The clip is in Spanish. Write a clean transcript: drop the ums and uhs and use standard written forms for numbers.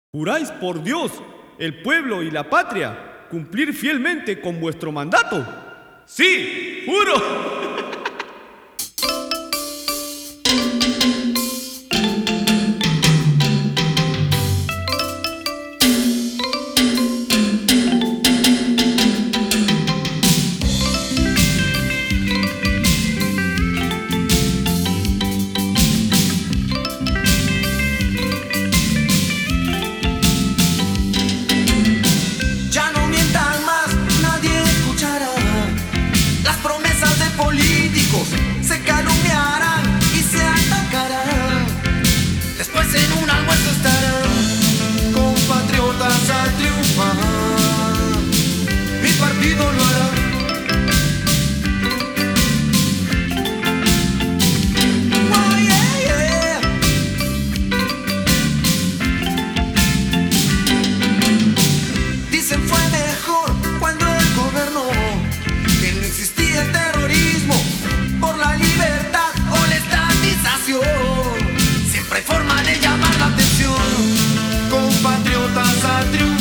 ¿Juráis por Dios, el pueblo y la patria cumplir fielmente con vuestro mandato? ¡Sí, juro! Se calumniarán y se atacarán. Después en un almuerzo estarán compatriotas a triunfar. Mi partido lo hará. Oh, yeah, yeah. Dicen fue mejor cuando él gobernó, que no existía el terrorismo por la libertad o la estatización. Siempre hay forma de llamar la atención. Compatriotas a triunfar.